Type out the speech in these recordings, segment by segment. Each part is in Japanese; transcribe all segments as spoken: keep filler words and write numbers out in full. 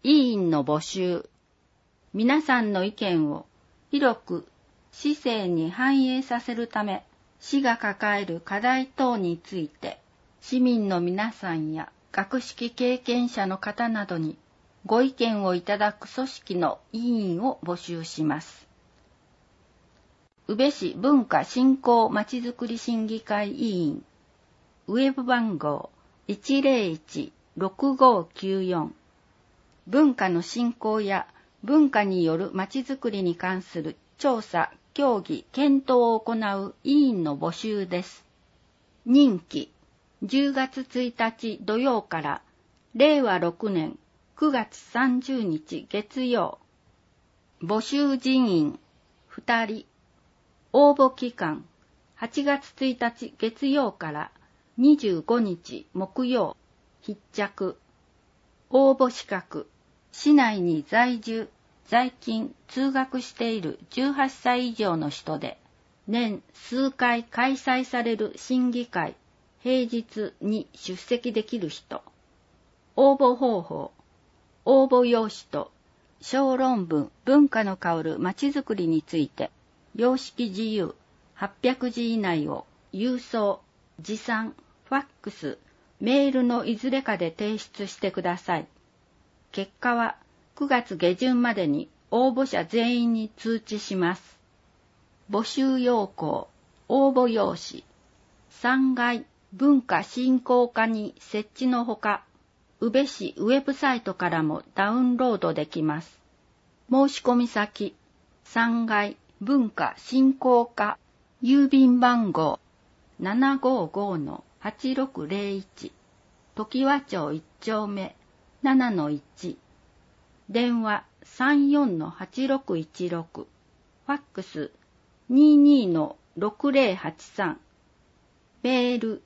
委員の募集。皆さんの意見を広く市政に反映させるため、市が抱える課題等について、市民の皆さんや学識経験者の方などにご意見をいただく組織の委員を募集します。宇部市文化振興まちづくり審議会委員、ウェブ番号 いちまるいち ろくごきゅうよん、文化の振興や文化によるまちづくりに関する調査、協議、検討を行う委員の募集です。任期、じゅうがつついたち土曜かられいわろくねんくがつさんじゅうにち月曜。募集人員ふたり。応募期間はちがつついたち月曜からにじゅうごにち木曜。必着。応募資格、市内に在住、在勤、通学しているじゅうはっさい以上の人で、年数回開催される審議会、平日に出席できる人。応募方法、応募用紙と小論文、文化の香るまちづくりについて、様式自由、はっぴゃくじ以内を郵送、持参、ファックス、メールのいずれかで提出してください。結果はくがつげじゅんまでに応募者全員に通知します。募集要項、応募用紙、さんがい文化振興課に設置のほか、宇部市ウェブサイトからもダウンロードできます。申し込み先、さんがい文化振興課、郵便番号 ななごーごーのはちろくぜろいち、常盤町いっちょうめ ななのいち、電話 さんよんのはちろくいちろく、ファックス にじゅうにのろくぜろはちさん、メール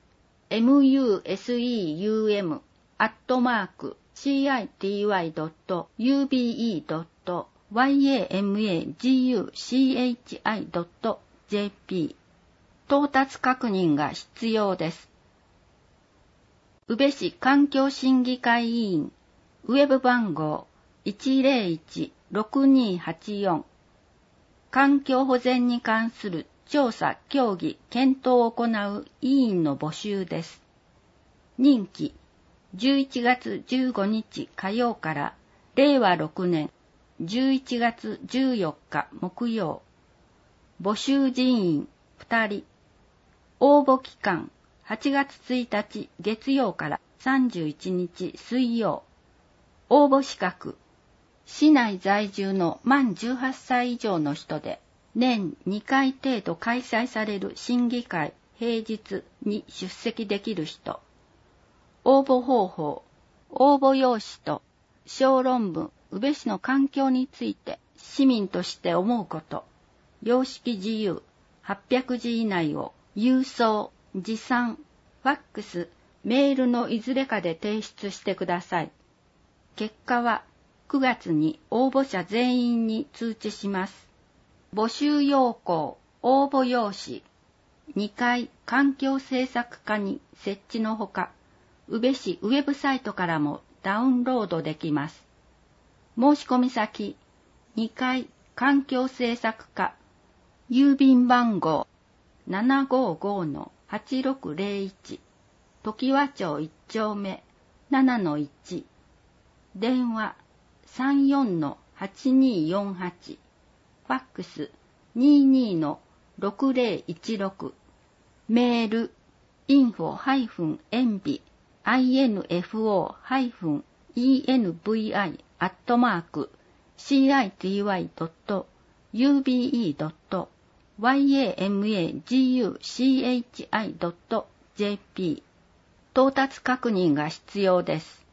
museum アットマーク シーアイティーワイドットユービーイードットワイエーエムエージーユーシーエイチアイドットジェーピー 到達確認が必要です。宇部市環境審議会委員、ウェブ番号 いちまるいち ろくにはちよん、環境保全に関する調査、協議、検討を行う委員の募集です。任期、じゅういちがつじゅうごにち火曜かられいわろくねんじゅういちがつじゅうよっか木曜。募集人員ふたり。応募期間はちがつついたち月曜からさんじゅういちにち水曜。応募資格、市内在住の満じゅうはっさい以上の人で、年にかい程度開催される審議会平日に出席できる人。応募方法、応募用紙と小論文、宇部市の環境について市民として思うこと、様式自由、はっぴゃくじ以内を郵送、持参、ファックス、メールのいずれかで提出してください。結果はくがつに応募者全員に通知します。募集要項、応募用紙、にかい環境政策課に設置のほか、宇部市ウェブサイトからもダウンロードできます。申し込み先、にかい環境政策課、郵便番号 ななごーごーのはちろくぜろいち、常盤町いっちょうめ ななのいち、電話 さんよんのはちにーよんはち、ファックス にじゅうにのろくぜろいちろく、メール インフォ エンビ アイエヌエフオー イーエヌブイアイ アットマーク シーアイティーワイドットユービーイードットワイエーエムエージーユーシーエイチアイドットジェーピー 到達確認が必要です。